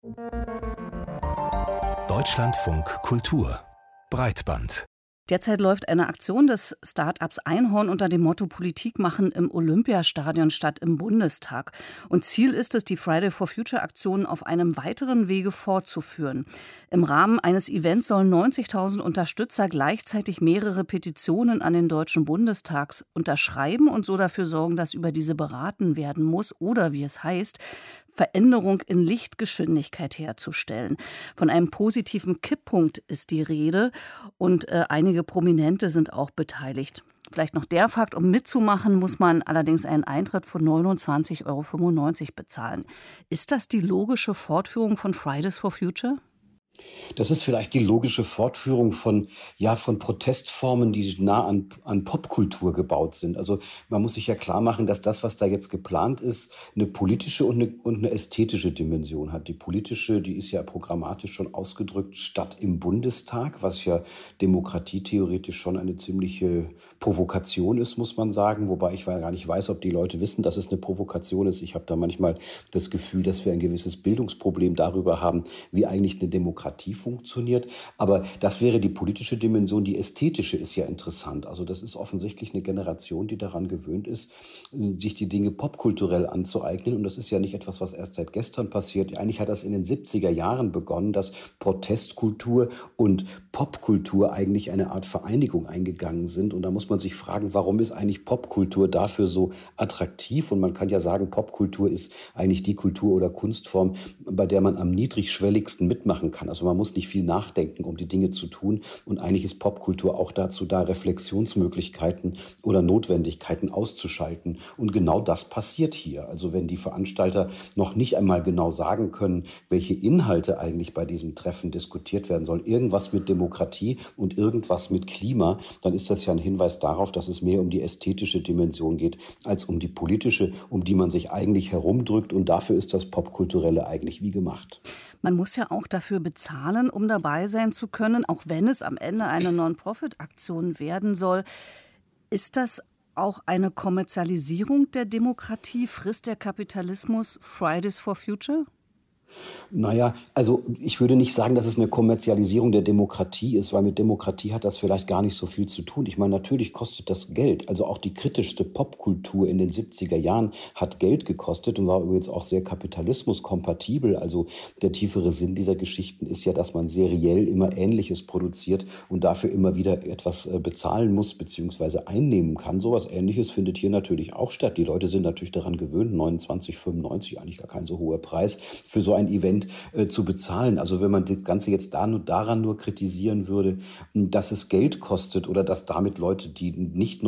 Deutschlandfunk Kultur Breitband. Derzeit läuft eine Aktion des Start-ups Einhorn unter dem Motto Politik machen im Olympiastadion statt im Bundestag. Und Ziel ist es, die Friday for Future Aktion auf einem weiteren Wege fortzuführen. Im Rahmen eines Events sollen 90.000 Unterstützer gleichzeitig mehrere Petitionen an den Deutschen Bundestag unterschreiben und so dafür sorgen, dass über diese beraten werden muss oder, wie es heißt, Veränderung in Lichtgeschwindigkeit herzustellen. Von einem positiven Kipppunkt ist die Rede und einige Prominente sind auch beteiligt. Vielleicht noch der Fakt, um mitzumachen, muss man allerdings einen Eintritt von 29,95 € bezahlen. Ist das die logische Fortführung von Fridays for Future? Das ist vielleicht die logische Fortführung von Protestformen, die nah an Popkultur gebaut sind. Also man muss sich ja klar machen, dass das, was da jetzt geplant ist, eine politische und eine ästhetische Dimension hat. Die politische, die ist ja programmatisch schon ausgedrückt, statt im Bundestag, was ja demokratietheoretisch schon eine ziemliche Provokation ist, muss man sagen. Wobei ich gar nicht weiß, ob die Leute wissen, dass es eine Provokation ist. Ich habe da manchmal das Gefühl, dass wir ein gewisses Bildungsproblem darüber haben, wie eigentlich eine Demokratie funktioniert. Aber das wäre die politische Dimension. Die ästhetische ist ja interessant. Also das ist offensichtlich eine Generation, die daran gewöhnt ist, sich die Dinge popkulturell anzueignen. Und das ist ja nicht etwas, was erst seit gestern passiert. Eigentlich hat das in den 70er Jahren begonnen, dass Protestkultur und Popkultur eigentlich eine Art Vereinigung eingegangen sind. Und da muss man sich fragen, warum ist eigentlich Popkultur dafür so attraktiv? Und man kann ja sagen, Popkultur ist eigentlich die Kultur oder Kunstform, bei der man am niedrigschwelligsten mitmachen kann. Also man muss nicht viel nachdenken, um die Dinge zu tun. Und eigentlich ist Popkultur auch dazu da, Reflexionsmöglichkeiten oder Notwendigkeiten auszuschalten. Und genau das passiert hier. Also wenn die Veranstalter noch nicht einmal genau sagen können, welche Inhalte eigentlich bei diesem Treffen diskutiert werden soll, irgendwas mit Demokratie und irgendwas mit Klima, dann ist das ja ein Hinweis darauf, dass es mehr um die ästhetische Dimension geht, als um die politische, um die man sich eigentlich herumdrückt. Und dafür ist das Popkulturelle eigentlich wie gemacht. Man muss ja auch dafür bezahlen, um dabei sein zu können, auch wenn es am Ende eine Non-Profit-Aktion werden soll. Ist das auch eine Kommerzialisierung der Demokratie? Frisst der Kapitalismus Fridays for Future? Naja, also ich würde nicht sagen, dass es eine Kommerzialisierung der Demokratie ist, weil mit Demokratie hat das vielleicht gar nicht so viel zu tun. Ich meine, natürlich kostet das Geld. Also auch die kritischste Popkultur in den 70er Jahren hat Geld gekostet und war übrigens auch sehr kapitalismuskompatibel. Also der tiefere Sinn dieser Geschichten ist ja, dass man seriell immer Ähnliches produziert und dafür immer wieder etwas bezahlen muss bzw. einnehmen kann. Sowas Ähnliches findet hier natürlich auch statt. Die Leute sind natürlich daran gewöhnt, 29,95, eigentlich gar kein so hoher Preis, für so ein Event zu bezahlen. Also wenn man das Ganze jetzt daran nur kritisieren würde, dass es Geld kostet oder dass damit Leute, die nicht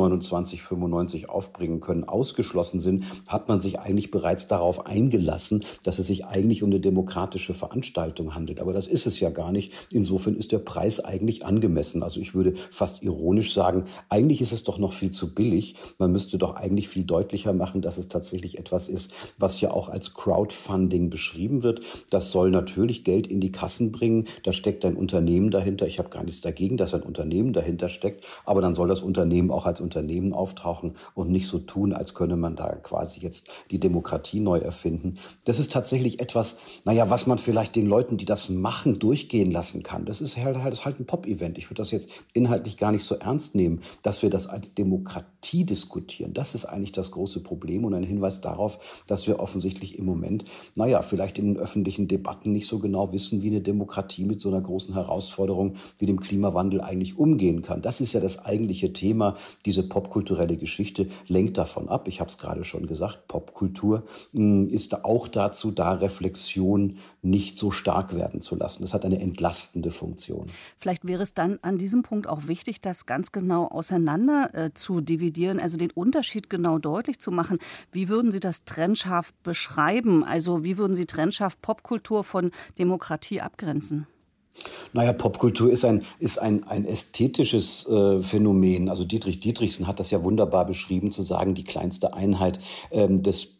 29,95 aufbringen können, ausgeschlossen sind, hat man sich eigentlich bereits darauf eingelassen, dass es sich eigentlich um eine demokratische Veranstaltung handelt. Aber das ist es ja gar nicht. Insofern ist der Preis eigentlich angemessen. Also ich würde fast ironisch sagen, eigentlich ist es doch noch viel zu billig. Man müsste doch eigentlich viel deutlicher machen, dass es tatsächlich etwas ist, was ja auch als Crowdfunding beschrieben wird. Das soll natürlich Geld in die Kassen bringen. Da steckt ein Unternehmen dahinter. Ich habe gar nichts dagegen, dass ein Unternehmen dahinter steckt. Aber dann soll das Unternehmen auch als Unternehmen auftauchen und nicht so tun, als könne man da quasi jetzt die Demokratie neu erfinden. Das ist tatsächlich etwas, was man vielleicht den Leuten, die das machen, durchgehen lassen kann. Das ist halt ein Pop-Event. Ich würde das jetzt inhaltlich gar nicht so ernst nehmen, dass wir das als Demokratie diskutieren. Das ist eigentlich das große Problem und ein Hinweis darauf, dass wir offensichtlich im Moment, vielleicht in den öffentlichen Debatten nicht so genau wissen, wie eine Demokratie mit so einer großen Herausforderung wie dem Klimawandel eigentlich umgehen kann. Das ist ja das eigentliche Thema. Diese popkulturelle Geschichte lenkt davon ab. Ich habe es gerade schon gesagt, Popkultur ist auch dazu da, Reflexion nicht so stark werden zu lassen. Das hat eine entlastende Funktion. Vielleicht wäre es dann an diesem Punkt auch wichtig, das ganz genau auseinander zu dividieren, also den Unterschied genau deutlich zu machen. Wie würden Sie das trennscharf beschreiben? Also wie würden Sie trennscharf Popkultur von Demokratie abgrenzen? Popkultur ist ein ästhetisches Phänomen. Also Dietrich Dietrichsen hat das ja wunderbar beschrieben, zu sagen, die kleinste Einheit des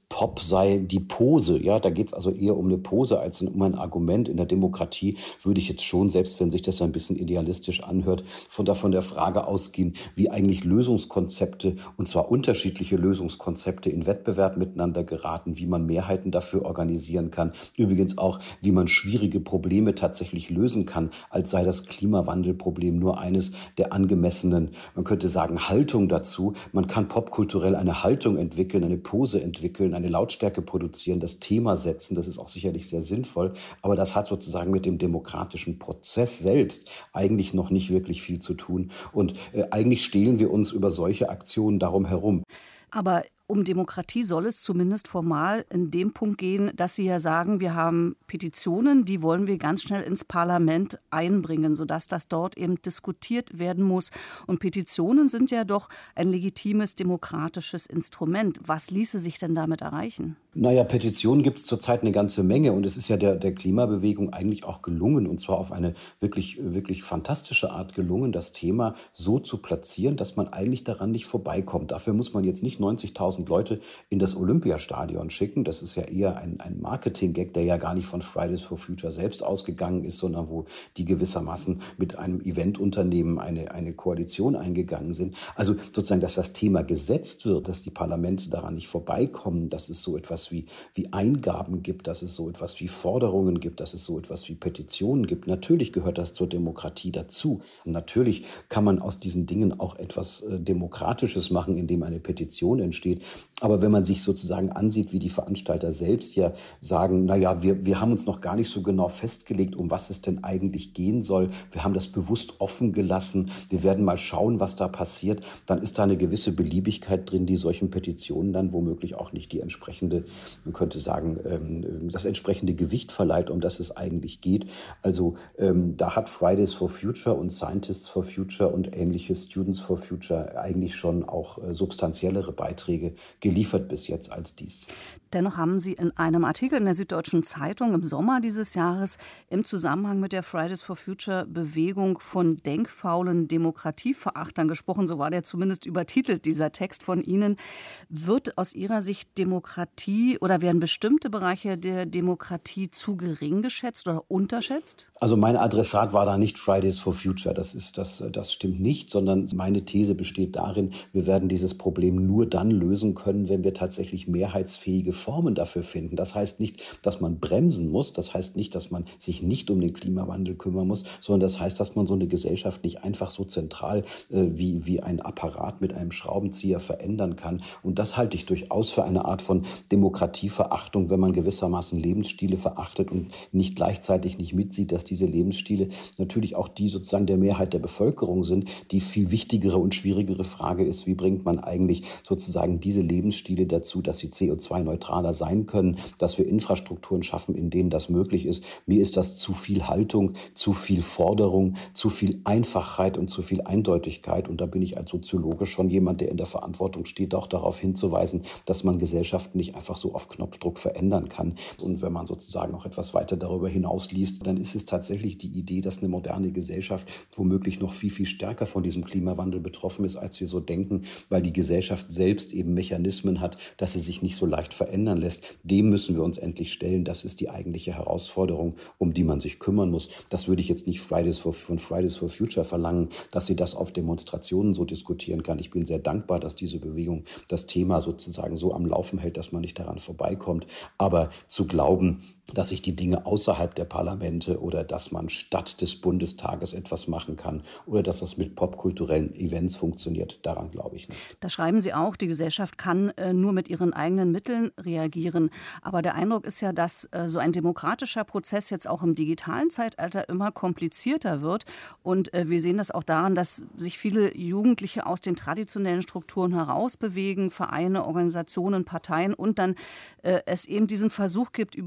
Pop sei die Pose. Ja, da geht es also eher um eine Pose als um ein Argument. In der Demokratie würde ich jetzt schon, selbst wenn sich das ein bisschen idealistisch anhört, von der Frage ausgehen, wie eigentlich Lösungskonzepte, und zwar unterschiedliche Lösungskonzepte, in Wettbewerb miteinander geraten, wie man Mehrheiten dafür organisieren kann. Übrigens auch, wie man schwierige Probleme tatsächlich lösen kann, als sei das Klimawandelproblem nur eines der angemessenen, man könnte sagen, Haltung dazu. Man kann popkulturell eine Haltung entwickeln, eine Pose entwickeln, eine Lautstärke produzieren, das Thema setzen. Das ist auch sicherlich sehr sinnvoll. Aber das hat sozusagen mit dem demokratischen Prozess selbst eigentlich noch nicht wirklich viel zu tun. Und eigentlich stehlen wir uns über solche Aktionen darum herum. Aber um Demokratie soll es zumindest formal in dem Punkt gehen, dass Sie ja sagen, wir haben Petitionen, die wollen wir ganz schnell ins Parlament einbringen, sodass das dort eben diskutiert werden muss. Und Petitionen sind ja doch ein legitimes demokratisches Instrument. Was ließe sich denn damit erreichen? Naja, Petitionen gibt es zurzeit eine ganze Menge und es ist ja der Klimabewegung eigentlich auch gelungen, und zwar auf eine wirklich, wirklich fantastische Art gelungen, das Thema so zu platzieren, dass man eigentlich daran nicht vorbeikommt. Dafür muss man jetzt nicht 90.000 Leute in das Olympiastadion schicken. Das ist ja eher ein Marketing-Gag, der ja gar nicht von Fridays for Future selbst ausgegangen ist, sondern wo die gewissermaßen mit einem Eventunternehmen eine Koalition eingegangen sind. Also sozusagen, dass das Thema gesetzt wird, dass die Parlamente daran nicht vorbeikommen, dass es so etwas wie Eingaben gibt, dass es so etwas wie Forderungen gibt, dass es so etwas wie Petitionen gibt. Natürlich gehört das zur Demokratie dazu. Und natürlich kann man aus diesen Dingen auch etwas Demokratisches machen, indem eine Petition entsteht. Aber wenn man sich sozusagen ansieht, wie die Veranstalter selbst ja sagen, naja, wir haben uns noch gar nicht so genau festgelegt, um was es denn eigentlich gehen soll. Wir haben das bewusst offen gelassen. Wir werden mal schauen, was da passiert. Dann ist da eine gewisse Beliebigkeit drin, die solchen Petitionen dann womöglich auch nicht die entsprechende, man könnte sagen, das entsprechende Gewicht verleiht, um das es eigentlich geht. Also da hat Fridays for Future und Scientists for Future und ähnliche Students for Future eigentlich schon auch substanziellere Beiträge geliefert bis jetzt als dies. Dennoch haben Sie in einem Artikel in der Süddeutschen Zeitung im Sommer dieses Jahres im Zusammenhang mit der Fridays for Future Bewegung von denkfaulen Demokratieverachtern gesprochen. So war der zumindest übertitelt, dieser Text von Ihnen. Wird aus Ihrer Sicht Demokratie oder werden bestimmte Bereiche der Demokratie zu gering geschätzt oder unterschätzt? Also mein Adressat war da nicht Fridays for Future. Das stimmt nicht, sondern meine These besteht darin, wir werden dieses Problem nur dann lösen können, wenn wir tatsächlich mehrheitsfähige Formen dafür finden. Das heißt nicht, dass man bremsen muss. Das heißt nicht, dass man sich nicht um den Klimawandel kümmern muss, sondern das heißt, dass man so eine Gesellschaft nicht einfach so zentral wie ein Apparat mit einem Schraubenzieher verändern kann. Und das halte ich durchaus für eine Art von Demokratieverachtung, wenn man gewissermaßen Lebensstile verachtet und nicht gleichzeitig nicht mitsieht, dass diese Lebensstile natürlich auch die sozusagen der Mehrheit der Bevölkerung sind. Die viel wichtigere und schwierigere Frage ist, wie bringt man eigentlich sozusagen diese Lebensstile dazu, dass sie CO2-neutraler sein können, dass wir Infrastrukturen schaffen, in denen das möglich ist. Mir ist das zu viel Haltung, zu viel Forderung, zu viel Einfachheit und zu viel Eindeutigkeit. Und da bin ich als Soziologe schon jemand, der in der Verantwortung steht, auch darauf hinzuweisen, dass man Gesellschaften nicht einfach so auf Knopfdruck verändern kann. Und wenn man sozusagen noch etwas weiter darüber hinaus liest, dann ist es tatsächlich die Idee, dass eine moderne Gesellschaft womöglich noch viel, viel stärker von diesem Klimawandel betroffen ist, als wir so denken, weil die Gesellschaft selbst eben Mechanismen hat, dass sie sich nicht so leicht verändern lässt. Dem müssen wir uns endlich stellen. Das ist die eigentliche Herausforderung, um die man sich kümmern muss. Das würde ich jetzt nicht von Fridays for Future verlangen, dass sie das auf Demonstrationen so diskutieren kann. Ich bin sehr dankbar, dass diese Bewegung das Thema sozusagen so am Laufen hält, dass man nicht daran vorbeikommt. Aber zu glauben, dass sich die Dinge außerhalb der Parlamente oder dass man statt des Bundestages etwas machen kann oder dass das mit popkulturellen Events funktioniert, daran glaube ich nicht. Da schreiben Sie auch, die Gesellschaft kann nur mit ihren eigenen Mitteln reagieren. Aber der Eindruck ist ja, dass so ein demokratischer Prozess jetzt auch im digitalen Zeitalter immer komplizierter wird. Und wir sehen das auch daran, dass sich viele Jugendliche aus den traditionellen Strukturen herausbewegen, Vereine, Organisationen, Parteien und dann es eben diesen Versuch gibt, über diesen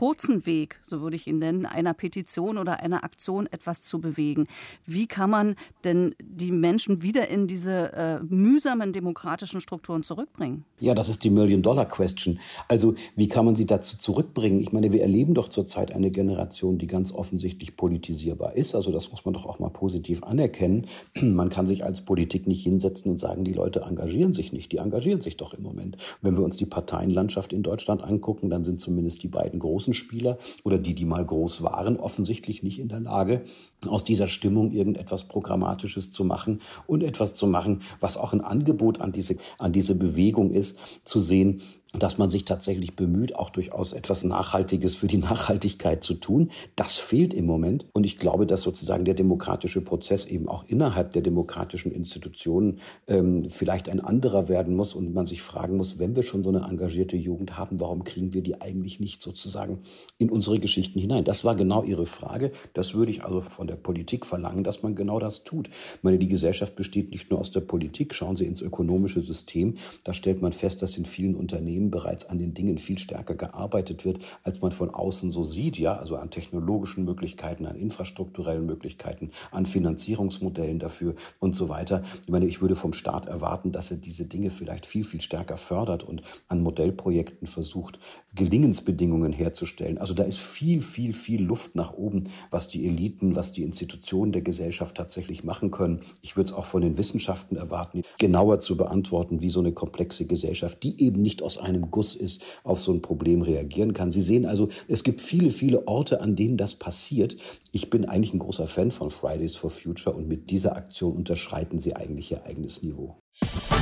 kurzen Weg, so würde ich ihn nennen, einer Petition oder einer Aktion etwas zu bewegen. Wie kann man denn die Menschen wieder in diese mühsamen demokratischen Strukturen zurückbringen? Ja, das ist die Million-Dollar-Question. Also wie kann man sie dazu zurückbringen? Ich meine, wir erleben doch zurzeit eine Generation, die ganz offensichtlich politisierbar ist. Also das muss man doch auch mal positiv anerkennen. Man kann sich als Politik nicht hinsetzen und sagen, die Leute engagieren sich nicht. Die engagieren sich doch im Moment. Wenn wir uns die Parteienlandschaft in Deutschland angucken, dann sind zumindest die beiden großen Spieler oder die mal groß waren, offensichtlich nicht in der Lage, aus dieser Stimmung irgendetwas Programmatisches zu machen und etwas zu machen, was auch ein Angebot an diese Bewegung ist, zu sehen, dass man sich tatsächlich bemüht, auch durchaus etwas Nachhaltiges für die Nachhaltigkeit zu tun. Das fehlt im Moment. Und ich glaube, dass sozusagen der demokratische Prozess eben auch innerhalb der demokratischen Institutionen vielleicht ein anderer werden muss und man sich fragen muss, wenn wir schon so eine engagierte Jugend haben, warum kriegen wir die eigentlich nicht sozusagen in unsere Geschichten hinein? Das war genau Ihre Frage. Das würde ich also von der Politik verlangen, dass man genau das tut. Ich meine, die Gesellschaft besteht nicht nur aus der Politik. Schauen Sie ins ökonomische System. Da stellt man fest, dass in vielen Unternehmen bereits an den Dingen viel stärker gearbeitet wird, als man von außen so sieht, ja, also an technologischen Möglichkeiten, an infrastrukturellen Möglichkeiten, an Finanzierungsmodellen dafür und so weiter. Ich meine, ich würde vom Staat erwarten, dass er diese Dinge vielleicht viel, viel stärker fördert und an Modellprojekten versucht, Gelingensbedingungen herzustellen. Also da ist viel, viel, viel Luft nach oben, was die Eliten, was die Institutionen der Gesellschaft tatsächlich machen können. Ich würde es auch von den Wissenschaften erwarten, genauer zu beantworten, wie so eine komplexe Gesellschaft, die eben nicht aus einem Guss ist, auf so ein Problem reagieren kann. Sie sehen also, es gibt viele, viele Orte, an denen das passiert. Ich bin eigentlich ein großer Fan von Fridays for Future und mit dieser Aktion unterschreiten sie eigentlich ihr eigenes Niveau.